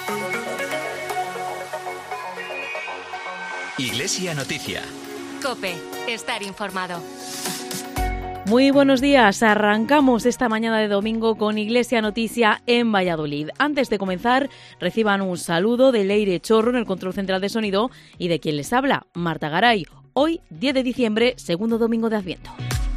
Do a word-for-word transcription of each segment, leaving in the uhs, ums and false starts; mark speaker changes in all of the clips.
Speaker 1: Iglesia Noticia.
Speaker 2: COPE. Estar informado.
Speaker 3: Muy buenos días. Arrancamos esta mañana de domingo con Iglesia Noticia en Valladolid. Antes de comenzar, reciban un saludo de Leire Chorro en el control central de sonido y de quien les habla, Marta Garay. Hoy, diez de diciembre, segundo domingo de Adviento.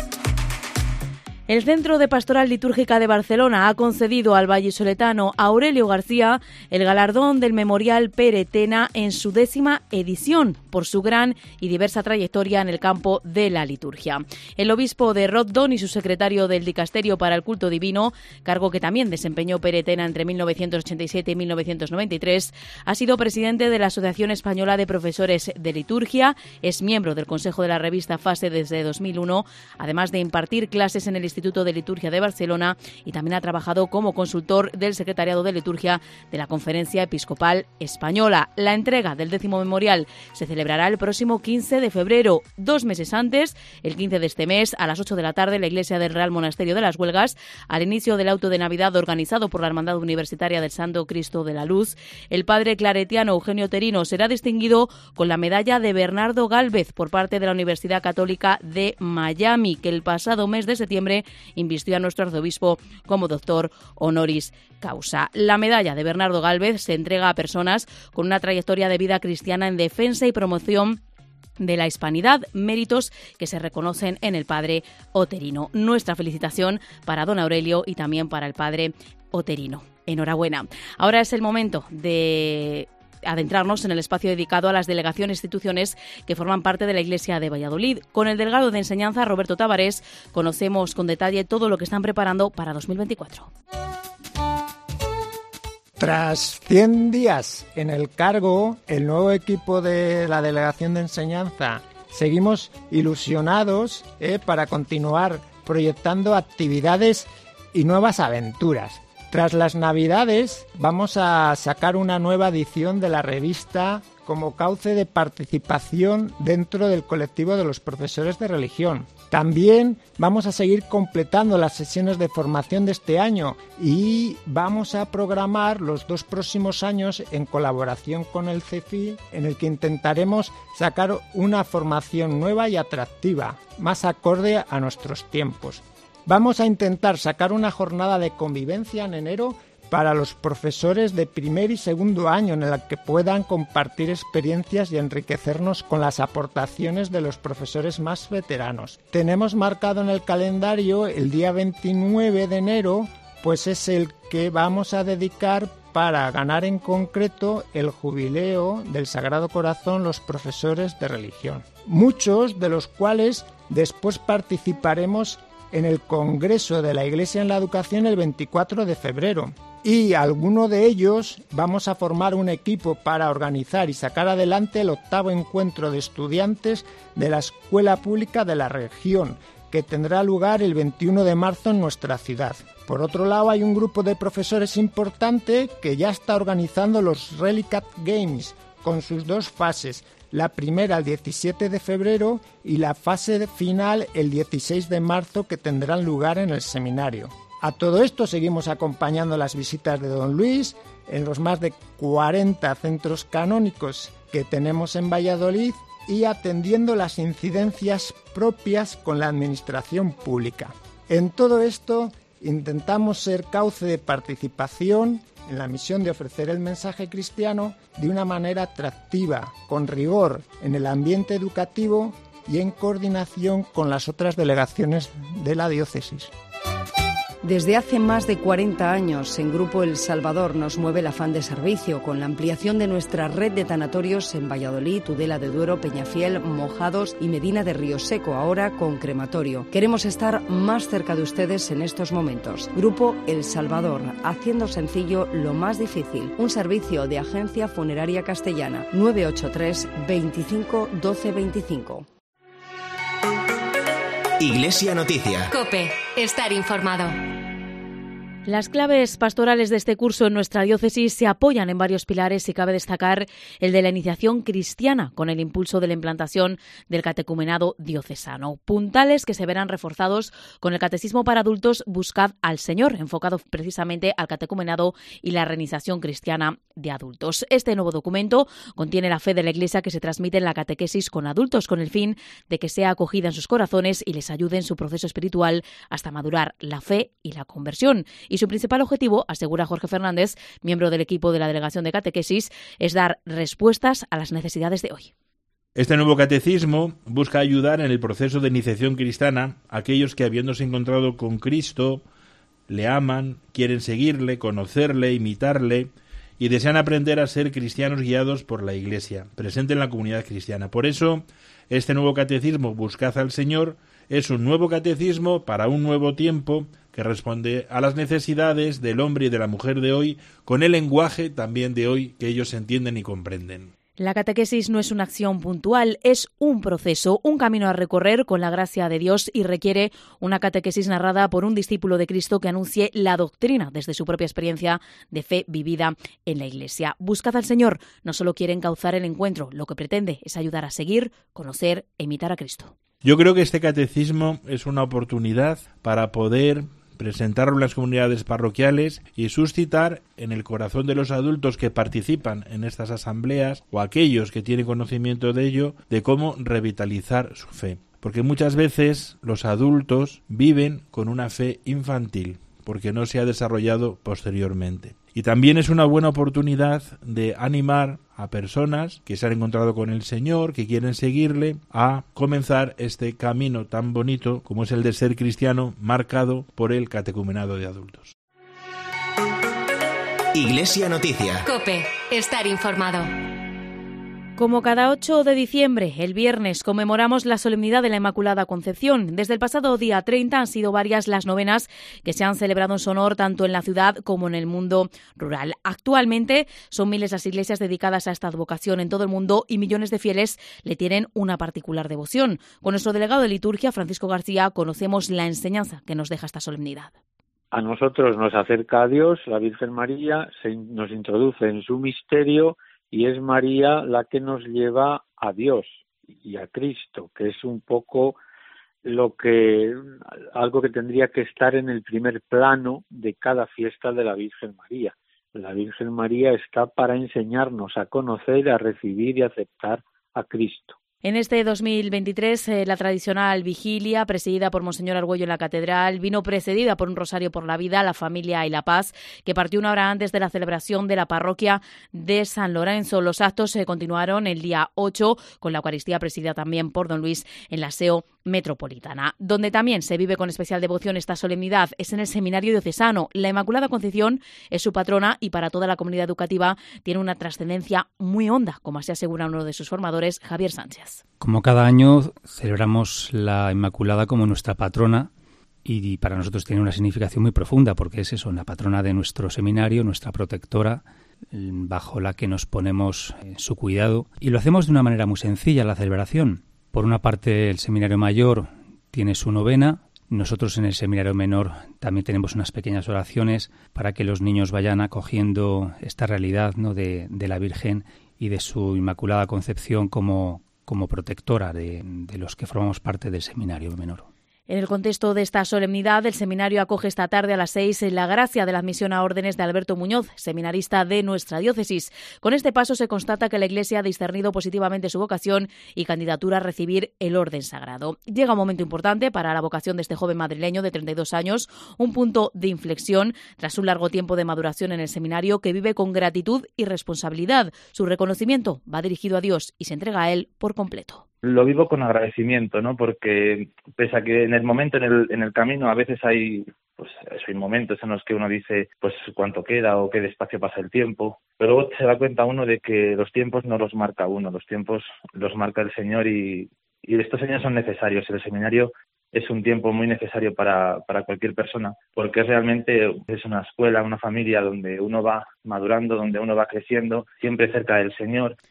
Speaker 3: El Centro de Pastoral Litúrgica de Barcelona ha concedido al vallisoletano Aurelio García el galardón del Memorial Pere Tena en su décima edición por su gran y diversa trayectoria en el campo de la liturgia. El obispo de Rothdon y su secretario del Dicasterio para el Culto Divino, cargo que también desempeñó Pere Tena entre mil novecientos ochenta y siete y mil novecientos noventa y tres, ha sido presidente de la Asociación Española de Profesores de Liturgia, es miembro del Consejo de la revista Fase desde dos mil uno, además de impartir clases en el Instituto de Liturgia de Barcelona, y también ha trabajado como consultor del Secretariado de Liturgia de la Conferencia Episcopal Española. La entrega del décimo memorial se celebrará el próximo quince de febrero, dos meses antes, el quince de este mes, a las ocho de la tarde, en la iglesia del Real Monasterio de las Huelgas, al inicio del auto de Navidad organizado por la Hermandad Universitaria del Santo Cristo de la Luz. El padre claretiano Eugenio Terino será distinguido con la medalla de Bernardo Gálvez por parte de la Universidad Católica de Miami, que el pasado mes de septiembre invistió a nuestro arzobispo como doctor honoris causa. La medalla de Bernardo Gálvez se entrega a personas con una trayectoria de vida cristiana en defensa y promoción de la hispanidad, méritos que se reconocen en el padre Oterino. Nuestra felicitación para don Aurelio y también para el padre Oterino. Enhorabuena. Ahora es el momento de adentrarnos en el espacio dedicado a las delegaciones e instituciones que forman parte de la Iglesia de Valladolid. Con el delegado de Enseñanza, Roberto Tavares, conocemos con detalle todo lo que están preparando para dos mil veinticuatro.
Speaker 4: Tras cien días en el cargo, el nuevo equipo de la Delegación de Enseñanza seguimos ilusionados eh, para continuar proyectando actividades y nuevas aventuras. Tras las Navidades vamos a sacar una nueva edición de la revista como cauce de participación dentro del colectivo de los profesores de religión. También vamos a seguir completando las sesiones de formación de este año y vamos a programar los dos próximos años en colaboración con el C E F I, en el que intentaremos sacar una formación nueva y atractiva, más acorde a nuestros tiempos. Vamos a intentar sacar una jornada de convivencia en enero para los profesores de primer y segundo año, en la que puedan compartir experiencias y enriquecernos con las aportaciones de los profesores más veteranos. Tenemos marcado en el calendario el día veintinueve de enero, pues es el que vamos a dedicar para ganar en concreto el jubileo del Sagrado Corazón los profesores de religión, muchos de los cuales después participaremos en el Congreso de la Iglesia en la Educación el veinticuatro de febrero. Y alguno de ellos vamos a formar un equipo para organizar y sacar adelante el octavo encuentro de estudiantes de la Escuela Pública de la Región, que tendrá lugar el veintiuno de marzo en nuestra ciudad. Por otro lado, hay un grupo de profesores importante que ya está organizando los Relicat Games con sus dos fases, la primera el diecisiete de febrero y la fase final el dieciséis de marzo, que tendrán lugar en el seminario. A todo esto seguimos acompañando las visitas de Don Luis en los más de cuarenta centros canónicos que tenemos en Valladolid y atendiendo las incidencias propias con la administración pública. En todo esto intentamos ser cauce de participación en la misión de ofrecer el mensaje cristiano de una manera atractiva, con rigor en el ambiente educativo y en coordinación con las otras delegaciones de la diócesis.
Speaker 5: Desde hace más de cuarenta años, en Grupo El Salvador nos mueve el afán de servicio, con la ampliación de nuestra red de tanatorios en Valladolid, Tudela de Duero, Peñafiel, Mojados y Medina de Río Seco, ahora con crematorio. Queremos estar más cerca de ustedes en estos momentos. Grupo El Salvador, haciendo sencillo lo más difícil. Un servicio de Agencia Funeraria Castellana. nueve ocho tres, veinticinco, doce, veinticinco.
Speaker 1: Iglesia Noticia.
Speaker 2: COPE. Estar informado.
Speaker 3: Las claves pastorales de este curso en nuestra diócesis se apoyan en varios pilares y cabe destacar el de la iniciación cristiana con el impulso de la implantación del catecumenado diocesano. Puntales que se verán reforzados con el catecismo para adultos Buscad al Señor, enfocado precisamente al catecumenado y la reiniciación cristiana de adultos. Este nuevo documento contiene la fe de la Iglesia que se transmite en la catequesis con adultos con el fin de que sea acogida en sus corazones y les ayude en su proceso espiritual hasta madurar la fe y la conversión. Y su principal objetivo, asegura Jorge Fernández, miembro del equipo de la Delegación de Catequesis, es dar respuestas a las necesidades de hoy.
Speaker 6: Este nuevo catecismo busca ayudar en el proceso de iniciación cristiana a aquellos que, habiéndose encontrado con Cristo, le aman, quieren seguirle, conocerle, imitarle y desean aprender a ser cristianos guiados por la Iglesia, presente en la comunidad cristiana. Por eso, este nuevo catecismo, Buscad al Señor, es un nuevo catecismo para un nuevo tiempo que responde a las necesidades del hombre y de la mujer de hoy, con el lenguaje también de hoy que ellos entienden y comprenden.
Speaker 3: La catequesis no es una acción puntual, es un proceso, un camino a recorrer con la gracia de Dios y requiere una catequesis narrada por un discípulo de Cristo que anuncie la doctrina desde su propia experiencia de fe vivida en la Iglesia. Buscad al Señor no solo quiere encauzar el encuentro, lo que pretende es ayudar a seguir, conocer e imitar a Cristo.
Speaker 6: Yo creo que este catecismo es una oportunidad para poder presentarlo en las comunidades parroquiales y suscitar en el corazón de los adultos que participan en estas asambleas o aquellos que tienen conocimiento de ello, de cómo revitalizar su fe. Porque muchas veces los adultos viven con una fe infantil, porque no se ha desarrollado posteriormente. Y también es una buena oportunidad de animar a personas que se han encontrado con el Señor, que quieren seguirle, a comenzar este camino tan bonito como es el de ser cristiano, marcado por el catecumenado de adultos.
Speaker 1: Iglesia Noticia.
Speaker 2: COPE. Estar informado.
Speaker 3: Como cada ocho de diciembre, el viernes, conmemoramos la solemnidad de la Inmaculada Concepción. Desde el pasado día treinta han sido varias las novenas que se han celebrado en su honor tanto en la ciudad como en el mundo rural. Actualmente son miles las iglesias dedicadas a esta advocación en todo el mundo y millones de fieles le tienen una particular devoción. Con nuestro delegado de liturgia, Francisco García, conocemos la enseñanza que nos deja esta solemnidad.
Speaker 7: A nosotros nos acerca a Dios, la Virgen María, se nos introduce en su misterio y es María la que nos lleva a Dios y a Cristo, que es un poco lo que algo que tendría que estar en el primer plano de cada fiesta de la Virgen María. La Virgen María está para enseñarnos a conocer, a recibir y aceptar a Cristo.
Speaker 3: En este dos mil veintitrés, eh, la tradicional vigilia, presidida por Monseñor Argüello en la Catedral, vino precedida por un rosario por la vida, la familia y la paz, que partió una hora antes de la celebración de la parroquia de San Lorenzo. Los actos se continuaron el día ocho, con la Eucaristía presidida también por don Luis en la S E O Metropolitana. Donde también se vive con especial devoción esta solemnidad es en el Seminario Diocesano. La Inmaculada Concepción es su patrona y para toda la comunidad educativa tiene una trascendencia muy honda, como así asegura uno de sus formadores, Javier Sánchez.
Speaker 8: Como cada año celebramos la Inmaculada como nuestra patrona y para nosotros tiene una significación muy profunda porque es eso, la patrona de nuestro seminario, nuestra protectora, bajo la que nos ponemos en su cuidado. Y lo hacemos de una manera muy sencilla, la celebración. Por una parte, el Seminario Mayor tiene su novena. Nosotros en el Seminario Menor también tenemos unas pequeñas oraciones para que los niños vayan acogiendo esta realidad, ¿no?, de, de la Virgen y de su Inmaculada Concepción como, como protectora de, de los que formamos parte del Seminario Menor.
Speaker 3: En el contexto de esta solemnidad, el seminario acoge esta tarde a las seis la gracia de la admisión a órdenes de Alberto Muñoz, seminarista de nuestra diócesis. Con este paso se constata que la Iglesia ha discernido positivamente su vocación y candidatura a recibir el orden sagrado. Llega un momento importante para la vocación de este joven madrileño de treinta y dos años, un punto de inflexión tras un largo tiempo de maduración en el seminario que vive con gratitud y responsabilidad. Su reconocimiento va dirigido a Dios y se entrega a Él por completo.
Speaker 9: Lo vivo con agradecimiento, ¿no? Porque pese a que en el momento, en el, en el camino, a veces hay, pues, eso, hay momentos en los que uno dice, pues, cuánto queda o qué despacio pasa el tiempo. Pero luego se da cuenta uno de que los tiempos no los marca uno, los tiempos los marca el Señor y, y estos años son necesarios. El seminario es un tiempo muy necesario para, para cualquier persona, porque realmente es una escuela, una familia donde uno va madurando, donde uno va creciendo, siempre cerca del Señor.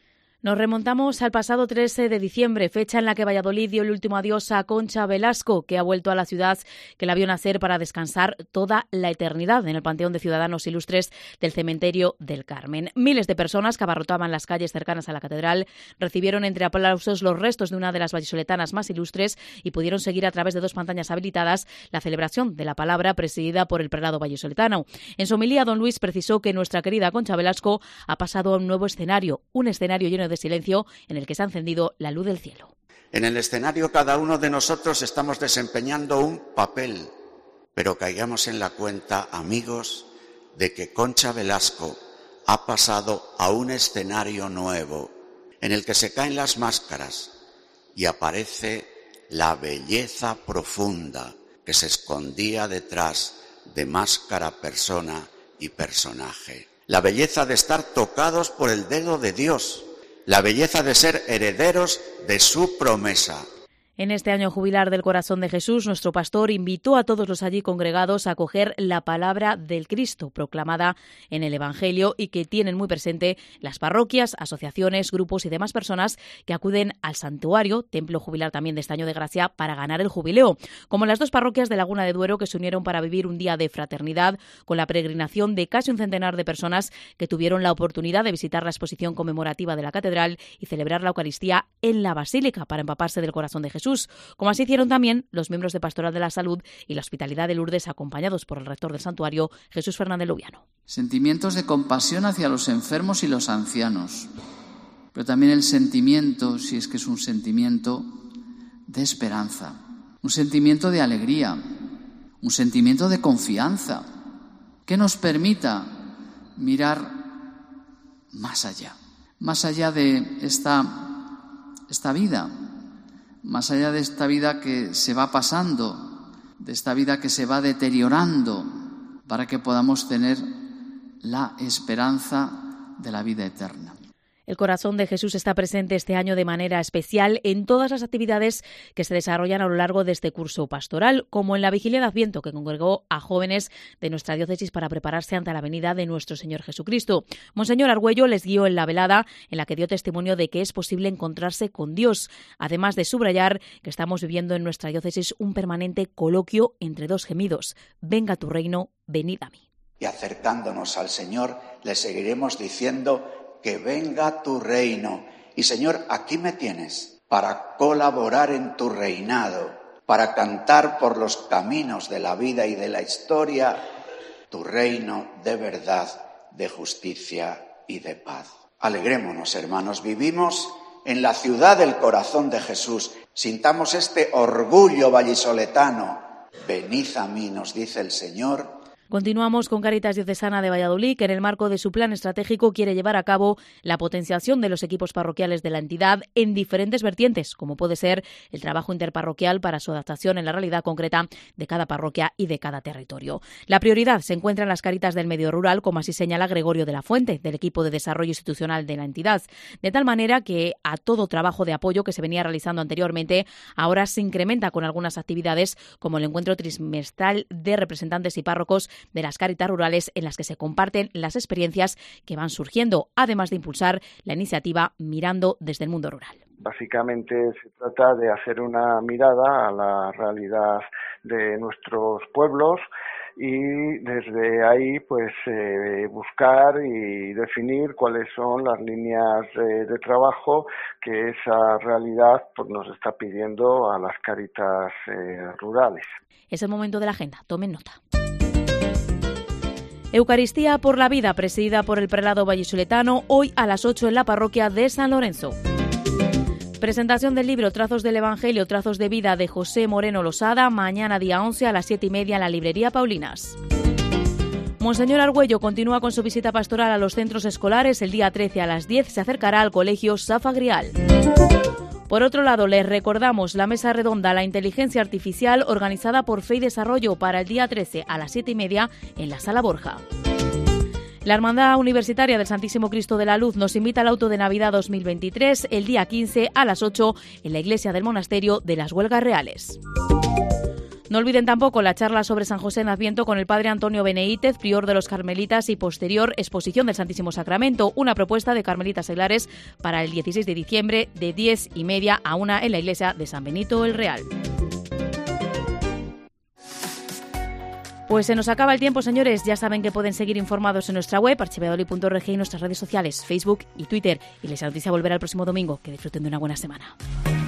Speaker 3: Nos remontamos al pasado trece de diciembre, fecha en la que Valladolid dio el último adiós a Concha Velasco, que ha vuelto a la ciudad que la vio nacer para descansar toda la eternidad en el Panteón de Ciudadanos Ilustres del Cementerio del Carmen. Miles de personas que abarrotaban las calles cercanas a la catedral recibieron entre aplausos los restos de una de las vallisoletanas más ilustres y pudieron seguir a través de dos pantallas habilitadas la celebración de la palabra presidida por el prelado vallisoletano. En su homilía, don Luis precisó que nuestra querida Concha Velasco ha pasado a un nuevo escenario, un escenario lleno de de silencio en el que se ha encendido la luz del cielo.
Speaker 10: En el escenario cada uno de nosotros estamos desempeñando un papel, pero caigamos en la cuenta, amigos, de que Concha Velasco ha pasado a un escenario nuevo en el que se caen las máscaras y aparece la belleza profunda que se escondía detrás de máscara, persona y personaje. La belleza de estar tocados por el dedo de Dios. La belleza de ser herederos de su promesa.
Speaker 3: En este año jubilar del Corazón de Jesús, nuestro pastor invitó a todos los allí congregados a acoger la palabra del Cristo proclamada en el Evangelio y que tienen muy presente las parroquias, asociaciones, grupos y demás personas que acuden al santuario, templo jubilar también de este año de gracia, para ganar el jubileo, como las dos parroquias de Laguna de Duero que se unieron para vivir un día de fraternidad con la peregrinación de casi un centenar de personas que tuvieron la oportunidad de visitar la exposición conmemorativa de la catedral y celebrar la Eucaristía en la Basílica para empaparse del Corazón de Jesús. Jesús, como así hicieron también los miembros de Pastoral de la Salud y la Hospitalidad de Lourdes, acompañados por el rector del santuario, Jesús Fernández Lubiano.
Speaker 11: Sentimientos de compasión hacia los enfermos y los ancianos, pero también el sentimiento, si es que es un sentimiento, de esperanza, un sentimiento de alegría, un sentimiento de confianza, que nos permita mirar más allá, más allá de esta, esta vida, más allá de esta vida que se va pasando, de esta vida que se va deteriorando, para que podamos tener la esperanza de la vida eterna.
Speaker 3: El Corazón de Jesús está presente este año de manera especial en todas las actividades que se desarrollan a lo largo de este curso pastoral, como en la Vigilia de Adviento, que congregó a jóvenes de nuestra diócesis para prepararse ante la venida de nuestro Señor Jesucristo. Monseñor Argüello les guió en la velada, en la que dio testimonio de que es posible encontrarse con Dios, además de subrayar que estamos viviendo en nuestra diócesis un permanente coloquio entre dos gemidos: venga tu reino, venid a mí.
Speaker 10: Y acercándonos al Señor, le seguiremos diciendo: que venga tu reino. Y Señor, aquí me tienes para colaborar en tu reinado, para cantar por los caminos de la vida y de la historia tu reino de verdad, de justicia y de paz. Alegrémonos, hermanos, vivimos en la ciudad del Corazón de Jesús. Sintamos este orgullo vallisoletano. Venid a mí, nos dice el Señor.
Speaker 3: Continuamos con Cáritas Diocesana de Valladolid, que en el marco de su plan estratégico quiere llevar a cabo la potenciación de los equipos parroquiales de la entidad en diferentes vertientes, como puede ser el trabajo interparroquial para su adaptación en la realidad concreta de cada parroquia y de cada territorio. La prioridad se encuentra en las Cáritas del medio rural, como así señala Gregorio de la Fuente, del equipo de desarrollo institucional de la entidad, de tal manera que a todo trabajo de apoyo que se venía realizando anteriormente, ahora se incrementa con algunas actividades como el encuentro trimestral de representantes y párrocos de las Cáritas rurales, en las que se comparten las experiencias que van surgiendo, además de impulsar la iniciativa Mirando desde el Mundo Rural.
Speaker 12: Básicamente se trata de hacer una mirada a la realidad de nuestros pueblos y desde ahí pues eh, buscar y definir cuáles son las líneas eh, de trabajo que esa realidad pues nos está pidiendo a las Cáritas eh, rurales.
Speaker 3: Es el momento de la agenda, tomen nota. Eucaristía por la vida, presidida por el prelado vallisoletano, hoy a las ocho en la parroquia de San Lorenzo. Presentación del libro Trazos del Evangelio, Trazos de Vida de José Moreno Losada, mañana día once a las siete y media en la librería Paulinas. Monseñor Argüello continúa con su visita pastoral a los centros escolares. El día trece a las diez se acercará al colegio Safa Grial. Por otro lado, les recordamos la mesa redonda La inteligencia artificial, organizada por Fe y Desarrollo, para el día trece a las siete y media en la Sala Borja. La Hermandad Universitaria del Santísimo Cristo de la Luz nos invita al auto de Navidad dos mil veintitrés el día quince a las ocho en la iglesia del Monasterio de las Huelgas Reales. No olviden tampoco la charla sobre San José en Adviento con el padre Antonio Beneítez, prior de los Carmelitas, y posterior exposición del Santísimo Sacramento, una propuesta de Carmelitas Seglares para el dieciséis de diciembre de diez y media a una en la iglesia de San Benito el Real. Pues se nos acaba el tiempo, señores. Ya saben que pueden seguir informados en nuestra web, archiveadoli punto org, y en nuestras redes sociales, Facebook y Twitter. Iglesia Noticia volverá el próximo domingo. Que disfruten de una buena semana.